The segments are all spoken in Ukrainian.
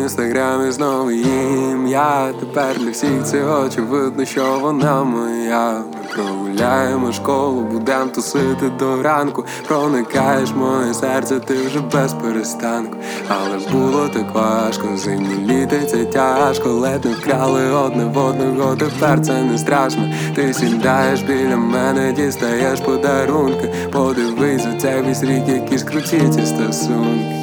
інстаграмі знову ім'я. Тепер для всіх це очевидно, що вона моя. Ми прогуляємо школу, будем тусити до ранку. Проникаєш в моє серце, ти вже без перестанку. Але було так важко, зимні літи це тяжко. Ледь не вкрали одне в одного, тепер це не страшно. Ти сідаєш біля мене, дістаєш подарунки. Подивись за цей весь рік, які скруті ці стосунки.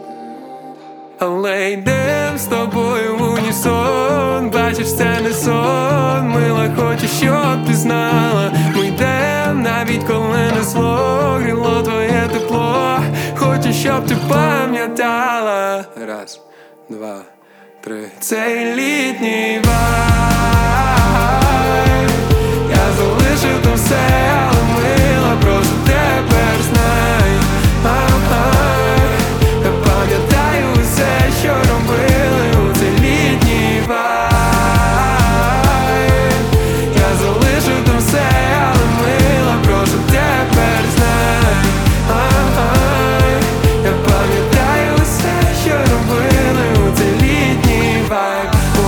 Але йдем з тобою в унісон. Бачиш, це не сон, мила, хочу, щоб ти знала. Ми йдем, навіть коли не зло, гріло твоє тепло. Хочу, щоб ти пам'ятала. Раз, два, три. Цей літній вайб я залишив там все, але мила, просто тепер знай. Я пам'ятаю усе, що робили у цей літній вайб. Я залишив там все, але мила, просто тепер знай. Я пам'ятаю усе, що робили у цей літній вайб.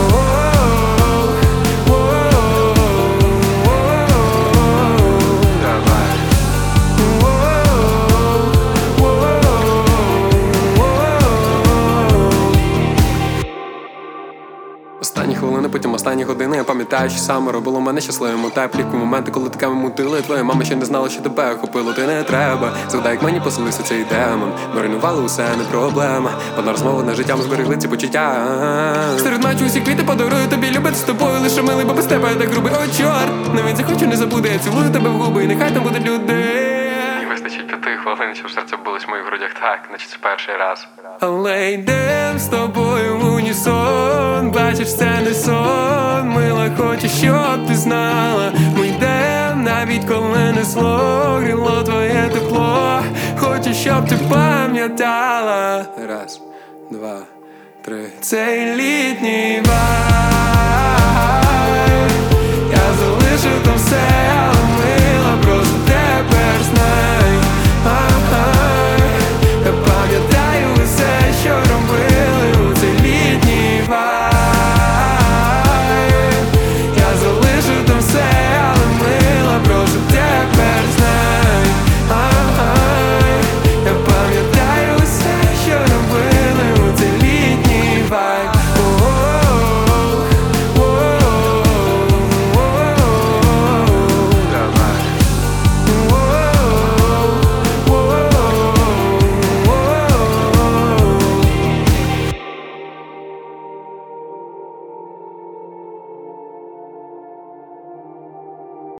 Останні хвилини, потім останні години. Я пам'ятаю, що саме робило мене щасливим. У теплі моменти, коли такими мутили. Твоя мама ще не знала, що тебе охопило. Ти не треба. Згадай, як мені поселився цей демон. Маринували усе, не проблема. Одна розмова на життям зберегли ці почуття. Серед матчу усі квіти подарую тобі. Любити з тобою лише милий, бо без тебе я так грубий. О, чорт, навіть захочу, не забуде. Я цілую тебе в губи, і нехай там будуть люди. Вистачить 5 хвилин, щоб серце билось в моїх грудях так, наче це перший раз. Але йдем з тобою в унісон. Бачиш, це не сон, мила, хочу, щоб ти знала. Ми йдем, навіть коли не зло, гріло твоє тепло. Хочу, щоб ти пам'ятала. Раз, два, три. Цей літній вайб я залишив там все.